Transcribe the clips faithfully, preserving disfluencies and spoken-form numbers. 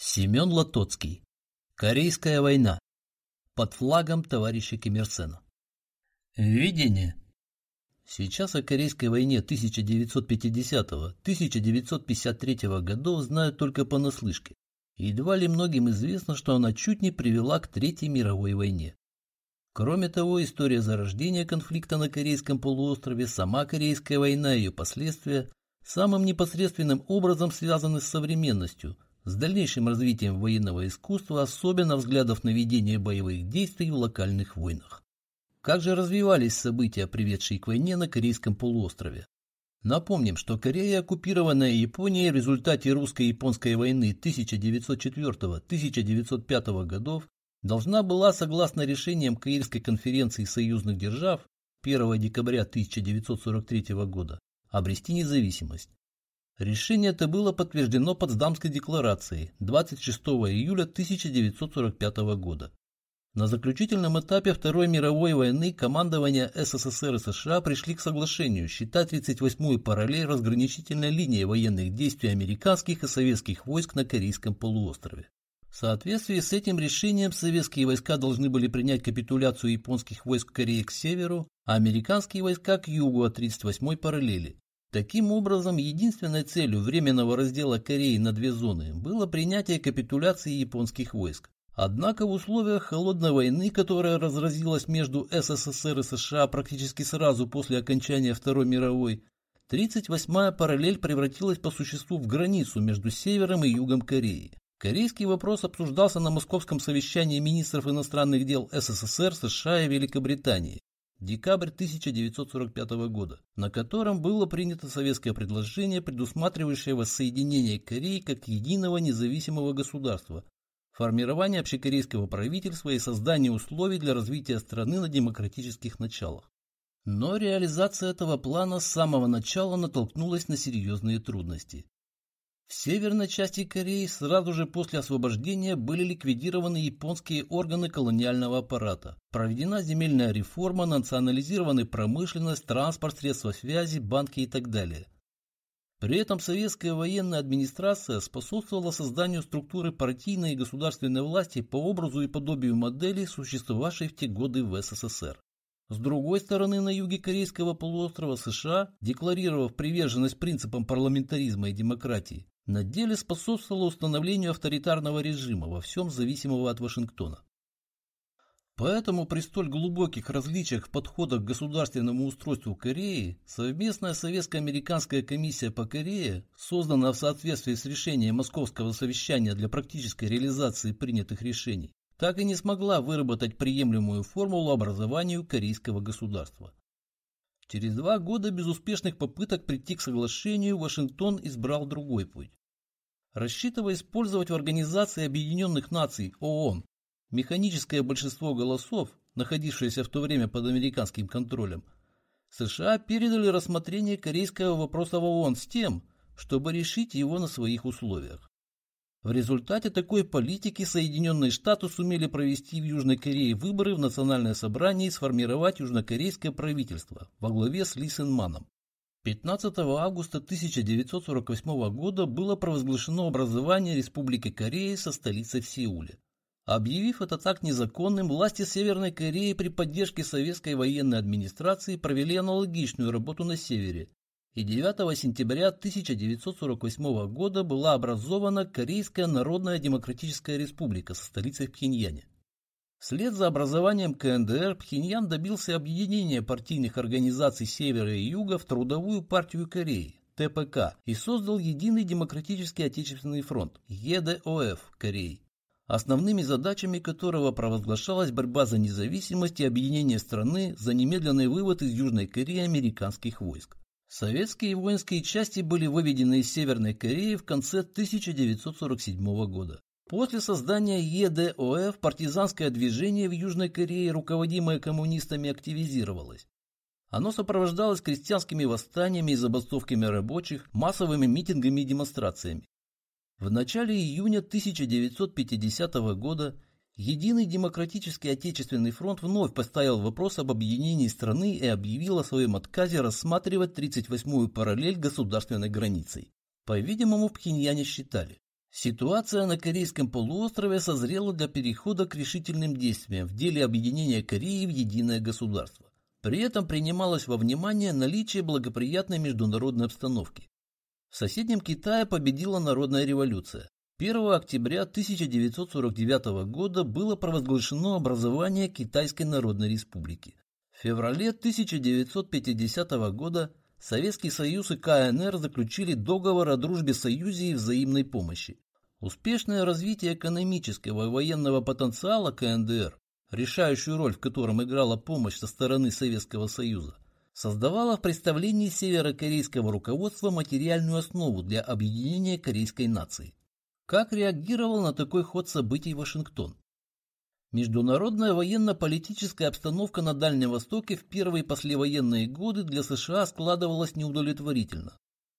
Семен Лотоцкий. Корейская война. Под флагом товарища Ким Ир Сена. Введение. Сейчас о Корейской войне тысяча девятьсот пятидесятого — тысяча девятьсот пятьдесят третьего годов знают только понаслышке. Едва ли многим известно, что она чуть не привела к Третьей мировой войне. Кроме того, история зарождения конфликта на Корейском полуострове, сама Корейская война и ее последствия самым непосредственным образом связаны с современностью, с дальнейшим развитием военного искусства, особенно взглядов на ведение боевых действий в локальных войнах. Как же развивались события, приведшие к войне на Корейском полуострове? Напомним, что Корея, оккупированная Японией в результате русско-японской войны тысяча девятьсот четвёртого — тысяча девятьсот пятого годов, должна была, согласно решениям Каирской конференции союзных держав первого декабря тысяча девятьсот сорок третьего года, обрести независимость. Решение это было подтверждено Потсдамской декларацией двадцать шестого июля тысяча девятьсот сорок пятого года. На заключительном этапе Второй мировой войны командование СССР и США пришли к соглашению считать тридцать восьмую параллель разграничительной линией военных действий американских и советских войск на Корейском полуострове. В соответствии с этим решением советские войска должны были принять капитуляцию японских войск Кореи к северу, а американские войска к югу от тридцать восьмой параллели. Таким образом, единственной целью временного раздела Кореи на две зоны было принятие капитуляции японских войск. Однако в условиях холодной войны, которая разразилась между СССР и США практически сразу после окончания Второй мировой, тридцать восьмая параллель превратилась по существу в границу между севером и югом Кореи. Корейский вопрос обсуждался на Московском совещании министров иностранных дел СССР, США и Великобритании. Декабрь тысяча девятьсот сорок пятого года, на котором было принято советское предложение, предусматривающее воссоединение Кореи как единого независимого государства, формирование общекорейского правительства и создание условий для развития страны на демократических началах. Но реализация этого плана с самого начала натолкнулась на серьезные трудности. В северной части Кореи сразу же после освобождения были ликвидированы японские органы колониального аппарата, проведена земельная реформа, национализированы промышленность, транспорт, средства связи, банки и так далее. При этом советская военная администрация способствовала созданию структуры партийной и государственной власти по образу и подобию моделей, существовавшей в те годы в СССР. С другой стороны, на юге Корейского полуострова США, декларировав приверженность принципам парламентаризма и демократии, на деле способствовало установлению авторитарного режима, во всем зависимого от Вашингтона. Поэтому при столь глубоких различиях в подходах к государственному устройству Кореи, совместная советско-американская комиссия по Корее, созданная в соответствии с решением Московского совещания для практической реализации принятых решений, так и не смогла выработать приемлемую формулу образованию корейского государства. Через два года безуспешных попыток прийти к соглашению Вашингтон избрал другой путь. Рассчитывая использовать в Организации Объединенных Наций ООН механическое большинство голосов, находившееся в то время под американским контролем, США передали рассмотрение корейского вопроса в ООН с тем, чтобы решить его на своих условиях. В результате такой политики Соединенные Штаты сумели провести в Южной Корее выборы в Национальное собрание и сформировать южнокорейское правительство во главе с Ли Сен Маном. пятнадцатого августа тысяча девятьсот сорок восьмого года было провозглашено образование Республики Кореи со столицей в Сеуле. Объявив этот акт незаконным, власти Северной Кореи при поддержке советской военной администрации провели аналогичную работу на севере, и девятого сентября тысяча девятьсот сорок восьмого года была образована Корейская Народная Демократическая Республика со столицей в Пхеньяне. Вслед за образованием КНДР Пхеньян добился объединения партийных организаций Севера и Юга в Трудовую партию Кореи, Тэ Пэ Ка, и создал Единый Демократический Отечественный фронт, Е Дэ О Эф Кореи, основными задачами которого провозглашалась борьба за независимость и объединение страны, за немедленный вывод из Южной Кореи американских войск. Советские воинские части были выведены из Северной Кореи в конце тысяча девятьсот сорок седьмого года. После создания Е Дэ О Эф партизанское движение в Южной Корее, руководимое коммунистами, активизировалось. Оно сопровождалось крестьянскими восстаниями и забастовками рабочих, массовыми митингами и демонстрациями. В начале июня тысяча девятьсот пятидесятого года Единый Демократический Отечественный фронт вновь поставил вопрос об объединении страны и объявил о своем отказе рассматривать тридцать восьмую параллель государственной границей. По-видимому, в Пхеньяне считали, Ситуация на Корейском полуострове созрела для перехода к решительным действиям в деле объединения Кореи в единое государство. При этом принималось во внимание наличие благоприятной международной обстановки. В соседнем Китае победила народная революция. первого октября тысяча девятьсот сорок девятого года было провозглашено образование Китайской Народной Республики. В феврале тысяча девятьсот пятидесятого года Советский Союз и ка эн эр заключили договор о дружбе, союзе и взаимной помощи. Успешное развитие экономического и военного потенциала ка эн дэ эр, решающую роль в котором играла помощь со стороны Советского Союза, создавало в представлении северокорейского руководства материальную основу для объединения корейской нации. Как реагировал на такой ход событий Вашингтон? Международная военно-политическая обстановка на Дальнем Востоке в первые послевоенные годы для США складывалась неудовлетворительно.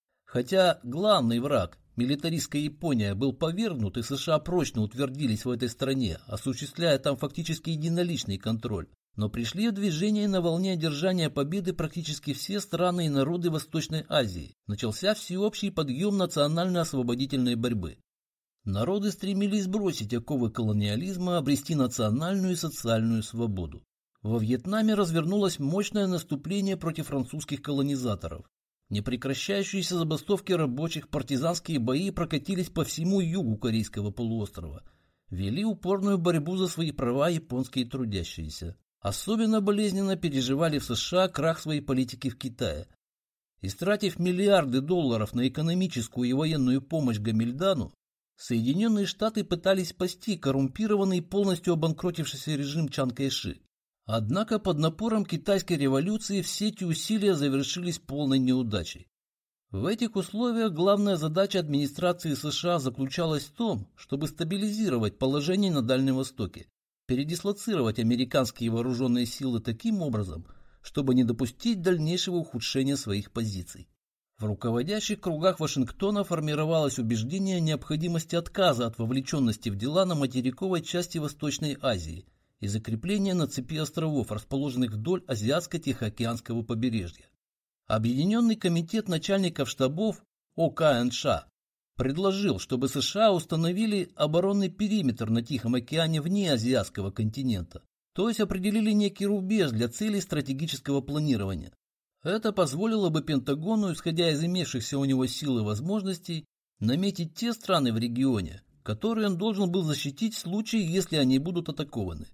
Хотя главный враг, милитаристская Япония, был повергнут, и США прочно утвердились в этой стране, осуществляя там фактически единоличный контроль, но пришли в движение на волне одержания победы практически все страны и народы Восточной Азии. Начался всеобщий подъем национально-освободительной борьбы. Народы стремились сбросить оковы колониализма, обрести национальную и социальную свободу. Во Вьетнаме развернулось мощное наступление против французских колонизаторов. Непрекращающиеся забастовки рабочих, партизанские бои прокатились по всему югу Корейского полуострова. Вели упорную борьбу за свои права японские трудящиеся. Особенно болезненно переживали в США крах своей политики в Китае. Истратив миллиарды долларов на экономическую и военную помощь Гамильдану, Соединенные Штаты пытались спасти коррумпированный и полностью обанкротившийся режим Чан Кайши. Однако под напором китайской революции все эти усилия завершились полной неудачей. В этих условиях главная задача администрации США заключалась в том, чтобы стабилизировать положение на Дальнем Востоке, передислоцировать американские вооруженные силы таким образом, чтобы не допустить дальнейшего ухудшения своих позиций. В руководящих кругах Вашингтона формировалось убеждение о необходимости отказа от вовлеченности в дела на материковой части Восточной Азии и закрепления на цепи островов, расположенных вдоль Азиатско-Тихоокеанского побережья. Объединенный комитет начальников штабов о ка эн ша предложил, чтобы США установили оборонный периметр на Тихом океане вне азиатского континента, то есть определили некий рубеж для целей стратегического планирования. Это позволило бы Пентагону, исходя из имевшихся у него сил и возможностей, наметить те страны в регионе, которые он должен был защитить в случае, если они будут атакованы.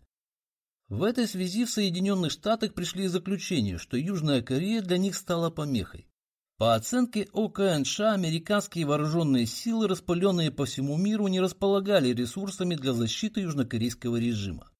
В этой связи в Соединенных Штатах пришли к заключению, что Южная Корея для них стала помехой. По оценке о ка эн ша, американские вооруженные силы, распыленные по всему миру, не располагали ресурсами для защиты южнокорейского режима.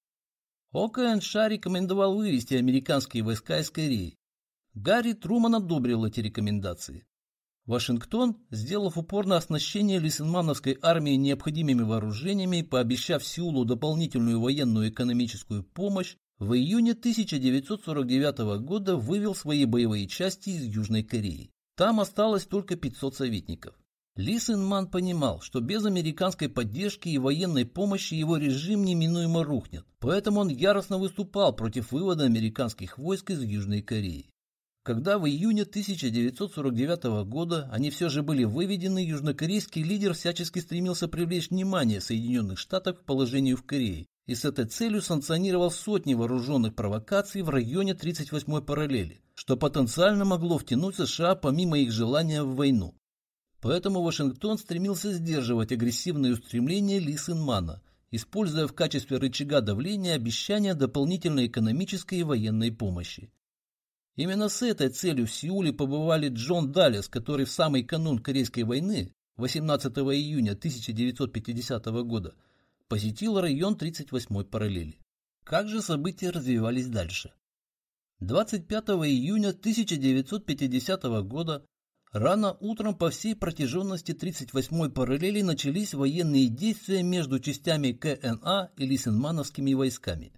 о ка эн ша рекомендовал вывести американские войска из Кореи. Гарри Труман одобрил эти рекомендации. Вашингтон, сделав упор на оснащение Лисенмановской армии необходимыми вооружениями и пообещав Сеулу дополнительную военную и экономическую помощь, в июне тысяча девятьсот сорок девятого года вывел свои боевые части из Южной Кореи. Там осталось только пятьсот советников. Ли Сен Ман понимал, что без американской поддержки и военной помощи его режим неминуемо рухнет, поэтому он яростно выступал против вывода американских войск из Южной Кореи. Когда в июне тысяча девятьсот сорок девятого года они все же были выведены, южнокорейский лидер всячески стремился привлечь внимание Соединенных Штатов к положению в Корее и с этой целью санкционировал сотни вооруженных провокаций в районе тридцать восьмой параллели, что потенциально могло втянуть США помимо их желания в войну. Поэтому Вашингтон стремился сдерживать агрессивные устремления Ли Сен Мана, используя в качестве рычага давления обещания дополнительной экономической и военной помощи. Именно с этой целью в Сеуле побывали Джон Даллес, который в самый канун Корейской войны, восемнадцатого июня тысяча девятьсот пятидесятого года, посетил район тридцать восьмой параллели. Как же события развивались дальше? двадцать пятого июня тысяча девятьсот пятидесятого года рано утром по всей протяженности тридцать восьмой параллели начались военные действия между частями ка эн а и лисенмановскими войсками.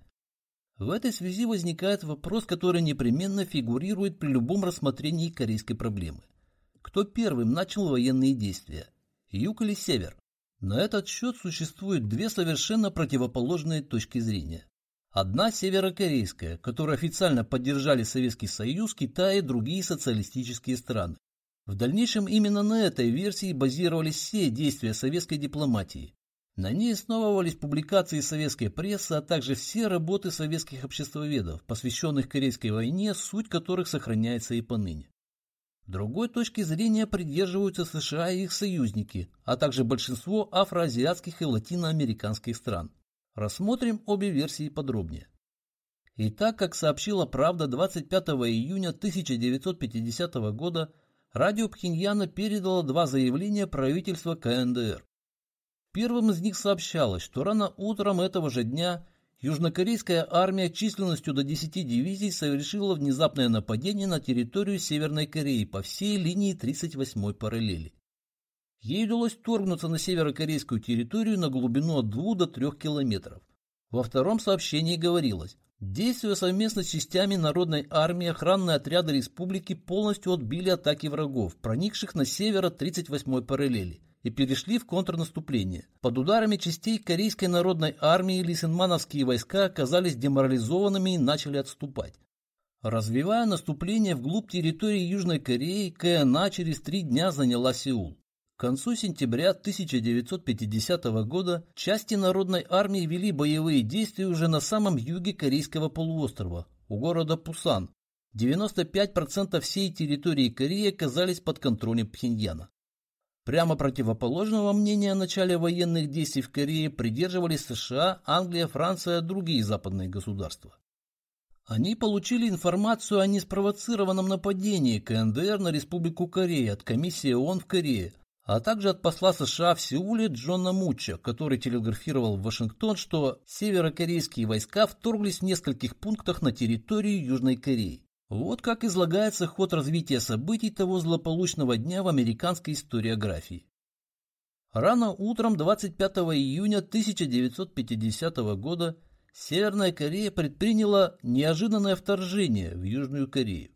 В этой связи возникает вопрос, который непременно фигурирует при любом рассмотрении корейской проблемы. Кто первым начал военные действия? Юг или север? На этот счет существуют две совершенно противоположные точки зрения. Одна северокорейская, которую официально поддержали Советский Союз, Китай и другие социалистические страны. В дальнейшем именно на этой версии базировались все действия советской дипломатии. На ней основывались публикации советской прессы, а также все работы советских обществоведов, посвященных Корейской войне, суть которых сохраняется и поныне. Другой точки зрения придерживаются США и их союзники, а также большинство афроазиатских и латиноамериканских стран. Рассмотрим обе версии подробнее. Итак, как сообщила «Правда», двадцать пятого июня тысяча девятьсот пятидесятого года радио Пхеньяна передало два заявления правительства ка эн дэ эр. Первым из них сообщалось, что рано утром этого же дня южнокорейская армия численностью до десяти дивизий совершила внезапное нападение на территорию Северной Кореи по всей линии тридцать восьмой параллели. Ей удалось вторгнуться на северокорейскую территорию на глубину от двух до трёх километров. Во втором сообщении говорилось: действуя совместно с частями Народной армии, охранные отряды республики полностью отбили атаки врагов, проникших на север от тридцать восьмой параллели, и перешли в контрнаступление. Под ударами частей Корейской народной армии лисенмановские войска оказались деморализованными и начали отступать. Развивая наступление вглубь территории Южной Кореи, ка эн а через три дня заняла Сеул. К концу сентября тысяча девятьсот пятидесятого года части Народной армии вели боевые действия уже на самом юге Корейского полуострова, у города Пусан. девяносто пять процентов всей территории Кореи оказались под контролем Пхеньяна. Прямо противоположного мнения о начале военных действий в Корее придерживались США, Англия, Франция и другие западные государства. Они получили информацию о неспровоцированном нападении ка эн дэ эр на Республику Корея от комиссии ООН в Корее, а также от посла США в Сеуле Джона Муча, который телеграфировал в Вашингтон, что северокорейские войска вторглись в нескольких пунктах на территорию Южной Кореи. Вот как излагается ход развития событий того злополучного дня в американской историографии. Рано утром двадцать пятого июня тысяча девятьсот пятидесятого года Северная Корея предприняла неожиданное вторжение в Южную Корею.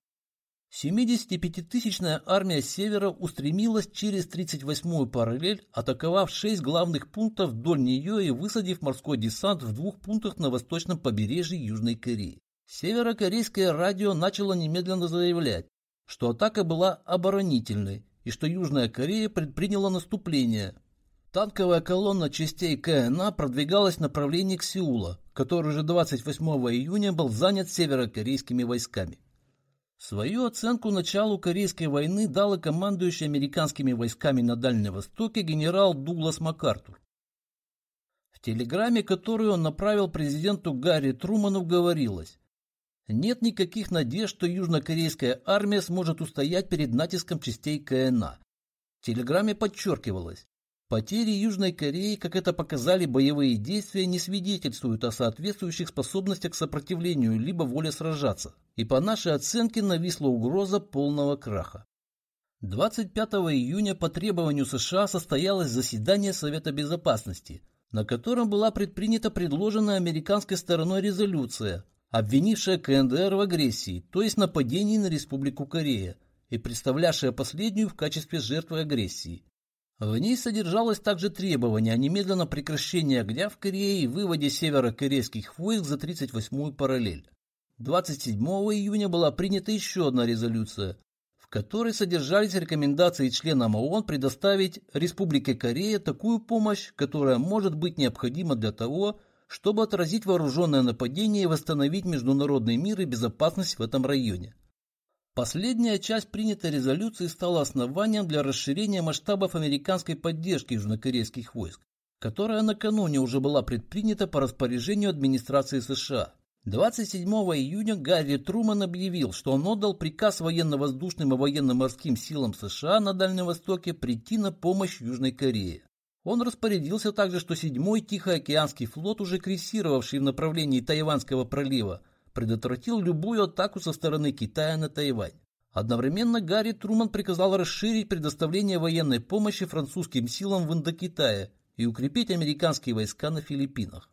семидесятипятитысячная армия Севера устремилась через тридцать восьмую параллель, атаковав шесть главных пунктов вдоль нее и высадив морской десант в двух пунктах на восточном побережье Южной Кореи. Северокорейское радио начало немедленно заявлять, что атака была оборонительной и что Южная Корея предприняла наступление. Танковая колонна частей ка эн а продвигалась в направлении к Сеулу, который уже двадцать восьмого июня был занят северокорейскими войсками. Свою оценку началу Корейской войны дал и командующий американскими войсками на Дальнем Востоке генерал Дуглас МакАртур. В телеграмме, которую он направил президенту Гарри Труману, говорилось: нет никаких надежд, что южнокорейская армия сможет устоять перед натиском частей ка эн а. В телеграмме подчеркивалось: потери Южной Кореи, как это показали боевые действия, не свидетельствуют о соответствующих способностях к сопротивлению либо воле сражаться, и по нашей оценке нависла угроза полного краха. двадцать пятого июня по требованию США состоялось заседание Совета Безопасности, на котором была предпринята предложенная американской стороной резолюция, обвинившая ка эн дэ эр в агрессии, то есть нападении на Республику Корея, и представлявшая последнюю в качестве жертвы агрессии. В ней содержалось также требование о немедленном прекращении огня в Корее и выводе северокорейских войск за тридцать восьмую параллель. двадцать седьмого июня была принята еще одна резолюция, в которой содержались рекомендации членам ООН предоставить Республике Корея такую помощь, которая может быть необходима для того, чтобы отразить вооруженное нападение и восстановить международный мир и безопасность в этом районе. Последняя часть принятой резолюции стала основанием для расширения масштабов американской поддержки южнокорейских войск, которая накануне уже была предпринята по распоряжению администрации США. двадцать седьмого июня Гарри Труман объявил, что он отдал приказ военно-воздушным и военно-морским силам США на Дальнем Востоке прийти на помощь Южной Корее. Он распорядился также, что седьмой Тихоокеанский флот, уже крейсировавший в направлении Тайваньского пролива, предотвратил любую атаку со стороны Китая на Тайвань. Одновременно Гарри Труман приказал расширить предоставление военной помощи французским силам в Индокитае и укрепить американские войска на Филиппинах.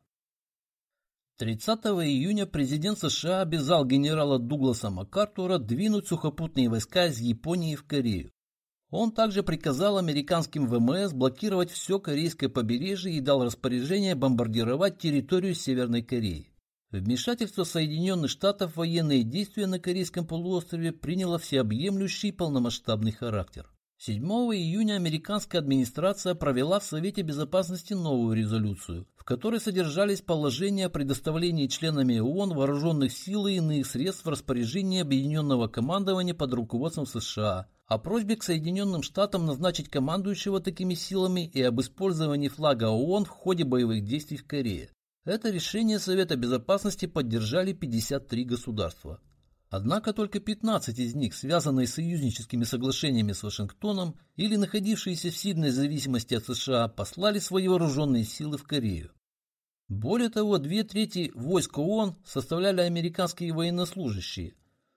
тридцатого июня президент США обязал генерала Дугласа МакАртура двинуть сухопутные войска из Японии в Корею. Он также приказал американским вэ эм эс блокировать все корейское побережье и дал распоряжение бомбардировать территорию Северной Кореи. Вмешательство Соединенных Штатов в военные действия на Корейском полуострове приняло всеобъемлющий полномасштабный характер. седьмого июня американская администрация провела в Совете Безопасности новую резолюцию, в которой содержались положения о предоставлении членами ООН вооруженных сил и иных средств в распоряжении Объединенного командования под руководством США, о просьбе к Соединенным Штатам назначить командующего такими силами и об использовании флага ООН в ходе боевых действий в Корее. Это решение Совета Безопасности поддержали пятьдесят три государства. Однако только пятнадцать из них, связанные с союзническими соглашениями с Вашингтоном или находившиеся в сильной зависимости от США, послали свои вооруженные силы в Корею. Более того, две трети войск ООН составляли американские военнослужащие,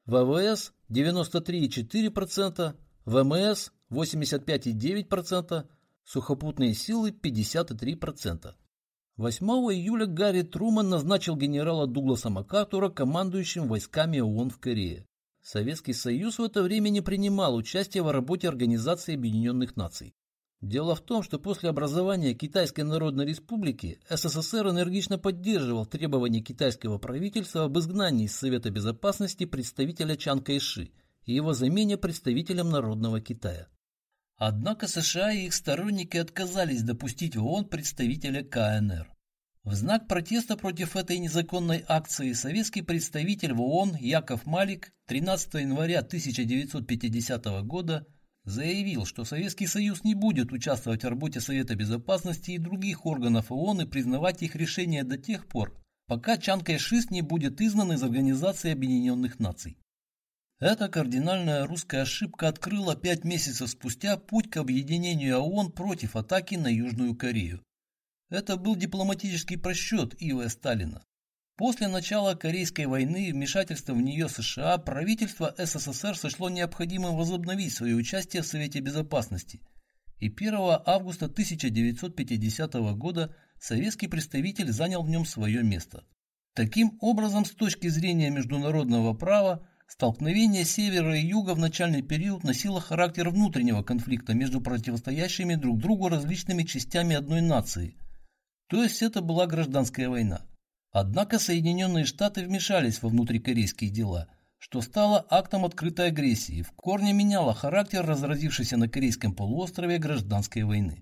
ВВС девяносто три и четыре десятых процента, ВМС восемьдесят пять и девять десятых процента, сухопутные силы пятьдесят три процента. восьмого июля Гарри Трумэн назначил генерала Дугласа МакАртура командующим войсками ООН в Корее. Советский Союз в это время не принимал участия в работе Организации Объединенных Наций. Дело в том, что после образования Китайской Народной Республики СССР энергично поддерживал требования китайского правительства об изгнании из Совета Безопасности представителя Чан Кайши и его замене представителем Народного Китая. Однако США и их сторонники отказались допустить в ООН представителя КНР. В знак протеста против этой незаконной акции советский представитель в ООН Яков Малик тринадцатого января тысяча девятьсот пятидесятого года заявил, что Советский Союз не будет участвовать в работе Совета Безопасности и других органов ООН и признавать их решения до тех пор, пока Чан Кайши не будет изгнан из Организации Объединенных Наций. Эта кардинальная русская ошибка открыла пять месяцев спустя путь к объединению ООН против атаки на Южную Корею. Это был дипломатический просчет И В Сталина. После начала Корейской войны и вмешательства в нее США правительство СССР сочло необходимым возобновить свое участие в Совете Безопасности, и первого августа тысяча девятьсот пятидесятого года советский представитель занял в нем свое место. Таким образом, с точки зрения международного права, столкновение севера и юга в начальный период носило характер внутреннего конфликта между противостоящими друг другу различными частями одной нации, то есть это была гражданская война. Однако Соединенные Штаты вмешались во внутрикорейские дела, что стало актом открытой агрессии, в корне меняло характер разразившейся на Корейском полуострове гражданской войны.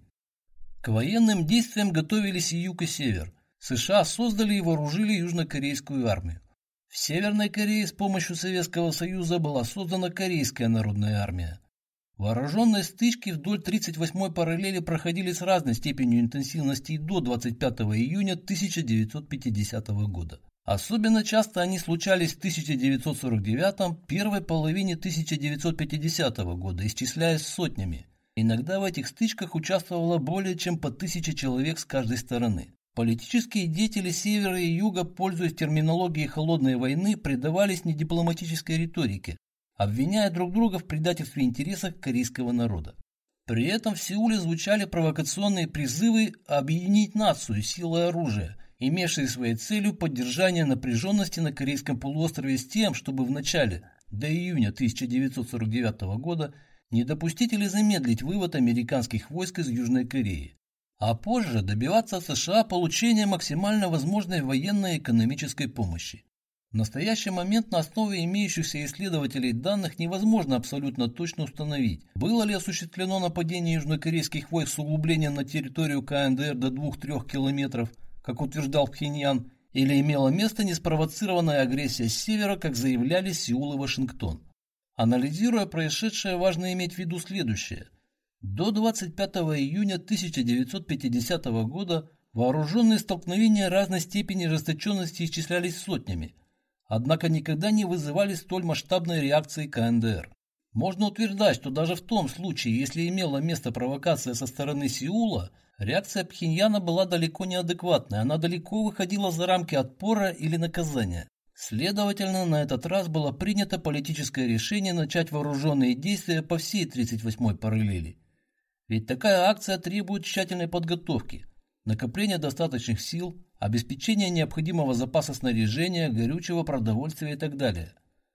К военным действиям готовились и юг, и север. США создали и вооружили южнокорейскую армию. В Северной Корее с помощью Советского Союза была создана Корейская народная армия. Вооруженные стычки вдоль тридцать восьмой параллели проходили с разной степенью интенсивности и до двадцать пятого июня тысяча девятьсот пятидесятого года. Особенно часто они случались в тысяча девятьсот сорок девятом, первой половине тысяча девятьсот пятидесятого года, исчисляясь сотнями. Иногда в этих стычках участвовало более чем по тысяче человек с каждой стороны. Политические деятели севера и юга, пользуясь терминологией холодной войны, предавались недипломатической риторике, обвиняя друг друга в предательстве интересов корейского народа. При этом в Сеуле звучали провокационные призывы объединить нацию силой оружия, имевшие своей целью поддержание напряженности на Корейском полуострове с тем, чтобы в начале, до июня тысяча девятьсот сорок девятого года, не допустить или замедлить вывод американских войск из Южной Кореи, а позже добиваться от США получения максимально возможной военной и экономической помощи. В настоящий момент на основе имеющихся исследователей данных невозможно абсолютно точно установить, было ли осуществлено нападение южнокорейских войск с углублением на территорию КНДР до двух-трёх километров, как утверждал Пхеньян, или имела место неспровоцированная агрессия с севера, как заявляли Сеул и Вашингтон. Анализируя происшедшее, важно иметь в виду следующее. До двадцать пятого июня тысяча девятьсот пятидесятого года вооруженные столкновения разной степени ожесточенности исчислялись сотнями, однако никогда не вызывали столь масштабной реакции КНДР. Можно утверждать, что даже в том случае, если имела место провокация со стороны Сеула, реакция Пхеньяна была далеко неадекватной, она далеко выходила за рамки отпора или наказания. Следовательно, на этот раз было принято политическое решение начать вооруженные действия по всей тридцать восьмой параллели. Ведь такая акция требует тщательной подготовки, накопления достаточных сил, обеспечения необходимого запаса снаряжения, горючего, продовольствия и так далее.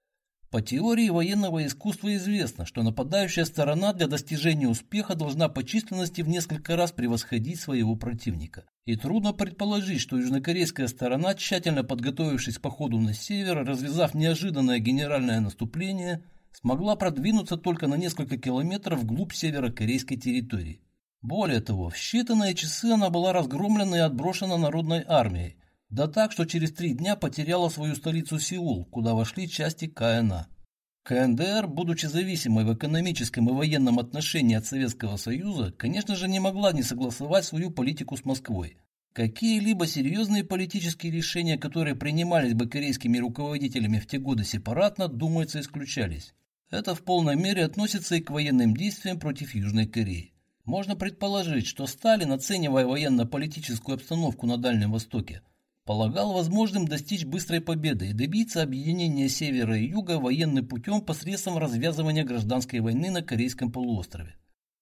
По теории военного искусства известно, что нападающая сторона для достижения успеха должна по численности в несколько раз превосходить своего противника. И трудно предположить, что южнокорейская сторона, тщательно подготовившись к походу на север, развязав неожиданное генеральное наступление, смогла продвинуться только на несколько километров вглубь северокорейской территории. Более того, в считанные часы она была разгромлена и отброшена народной армией, да так, что через три дня потеряла свою столицу Сеул, куда вошли части КНА. КНДР, будучи зависимой в экономическом и военном отношении от Советского Союза, конечно же не могла не согласовать свою политику с Москвой. Какие-либо серьезные политические решения, которые принимались бы корейскими руководителями в те годы сепаратно, думается, исключались. Это в полной мере относится и к военным действиям против Южной Кореи. Можно предположить, что Сталин, оценивая военно-политическую обстановку на Дальнем Востоке, полагал возможным достичь быстрой победы и добиться объединения Севера и Юга военным путем посредством развязывания гражданской войны на Корейском полуострове.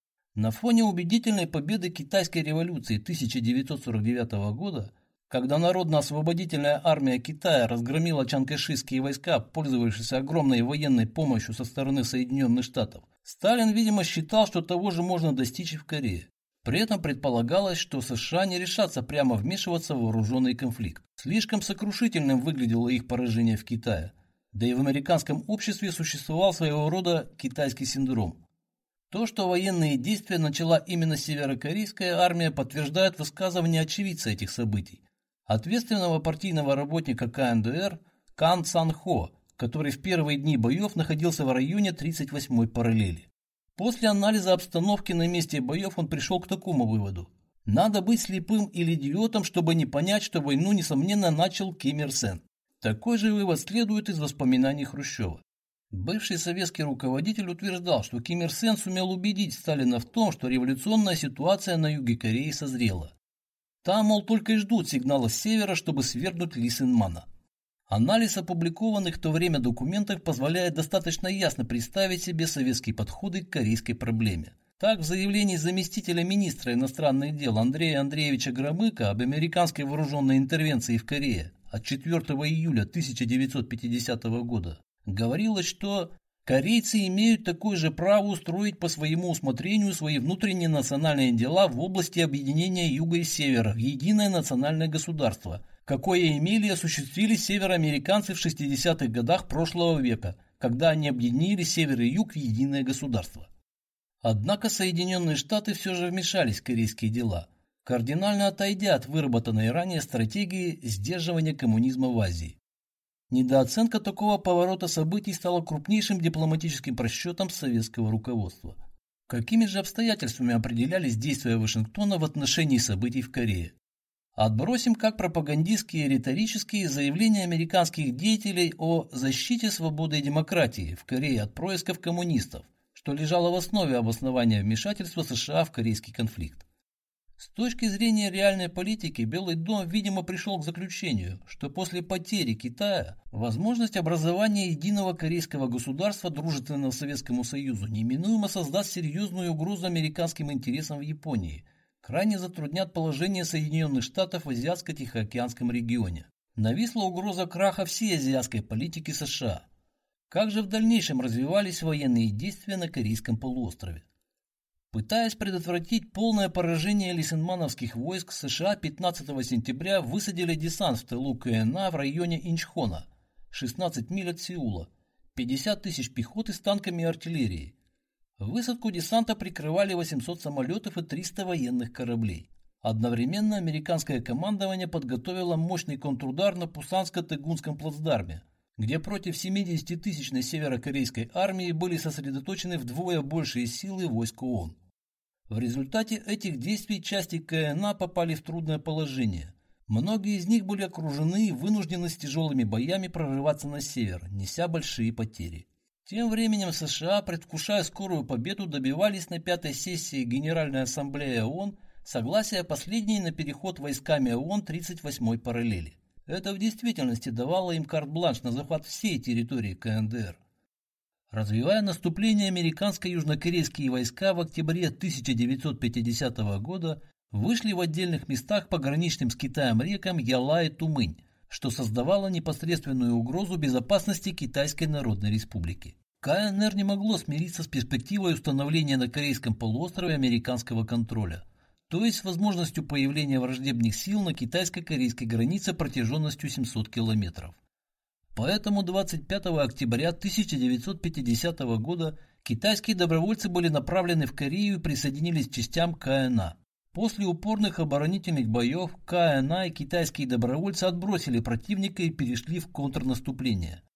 На фоне убедительной победы Китайской революции тысяча девятьсот сорок девятого года, когда Народно-освободительная армия Китая разгромила чанкайшистские войска, пользовавшиеся огромной военной помощью со стороны Соединенных Штатов, Сталин, видимо, считал, что того же можно достичь и в Корее. При этом предполагалось, что США не решатся прямо вмешиваться в вооруженный конфликт. Слишком сокрушительным выглядело их поражение в Китае. Да и в американском обществе существовал своего рода китайский синдром. То, что военные действия начала именно северокорейская армия, подтверждает высказывание очевидца этих событий, ответственного партийного работника КНДР Кан Сан Хо, который в первые дни боев находился в районе тридцать восьмой параллели. После анализа обстановки на месте боев он пришел к такому выводу. Надо быть слепым или идиотом, чтобы не понять, что войну, несомненно, начал Ким Ир Сен. Такой же вывод следует из воспоминаний Хрущева. Бывший советский руководитель утверждал, что Ким Ир Сен сумел убедить Сталина в том, что революционная ситуация на юге Кореи созрела. Там, мол, только и ждут сигнала с севера, чтобы свергнуть Ли Сен Мана. Анализ опубликованных в то время документов позволяет достаточно ясно представить себе советские подходы к корейской проблеме. Так, в заявлении заместителя министра иностранных дел Андрея Андреевича Громыка об американской вооруженной интервенции в Корее от четвёртого июля тысяча девятьсот пятидесятого года говорилось, что корейцы имеют такое же право устроить по своему усмотрению свои внутренние национальные дела в области объединения Юга и Севера в единое национальное государство, какое имели и осуществили североамериканцы в шестидесятых годах прошлого века, когда они объединили Север и Юг в единое государство. Однако Соединенные Штаты все же вмешались в корейские дела, кардинально отойдя от выработанной ранее стратегии сдерживания коммунизма в Азии. Недооценка такого поворота событий стала крупнейшим дипломатическим просчетом советского руководства. Какими же обстоятельствами определялись действия Вашингтона в отношении событий в Корее? Отбросим как пропагандистские и риторические заявления американских деятелей о защите свободы и демократии в Корее от происков коммунистов, что лежало в основе обоснования вмешательства США в корейский конфликт. С точки зрения реальной политики, Белый дом, видимо, пришел к заключению, что после потери Китая возможность образования единого корейского государства, дружественного Советскому Союзу, неминуемо создаст серьезную угрозу американским интересам в Японии, крайне затруднят положение Соединенных Штатов в Азиатско-Тихоокеанском регионе. Нависла угроза краха всей азиатской политики США. Как же в дальнейшем развивались военные действия на Корейском полуострове? Пытаясь предотвратить полное поражение лисенмановских войск, США пятнадцатого сентября высадили десант в тылу КНА в районе Инчхона, шестнадцать миль от Сеула, пятьдесят тысяч пехоты с танками и артиллерией. Высадку десанта прикрывали восемьсот самолетов и триста военных кораблей. Одновременно американское командование подготовило мощный контрудар на Пусанско-Тыгунском плацдарме, где против семидесятитысячной северокорейской армии были сосредоточены вдвое большие силы войск ООН. В результате этих действий части КНА попали в трудное положение. Многие из них были окружены и вынуждены с тяжелыми боями прорываться на север, неся большие потери. Тем временем США, предвкушая скорую победу, добивались на пятой сессии Генеральной Ассамблеи ООН согласия последней на переход войсками ООН тридцать восьмой параллели. Это в действительности давало им карт-бланш на захват всей территории КНДР. Развивая наступление, американско-южнокорейские войска в октябре тысяча девятьсот пятидесятого года вышли в отдельных местах пограничным с Китаем рекам Яла и Тумынь, что создавало непосредственную угрозу безопасности Китайской Народной Республики. КНР не могло смириться с перспективой установления на Корейском полуострове американского контроля, то есть с возможностью появления враждебных сил на китайско-корейской границе протяженностью семьсот километров. Поэтому двадцать пятого октября тысяча девятьсот пятидесятого года китайские добровольцы были направлены в Корею и присоединились к частям КНА. После упорных оборонительных боев КНА и китайские добровольцы отбросили противника и перешли в контрнаступление.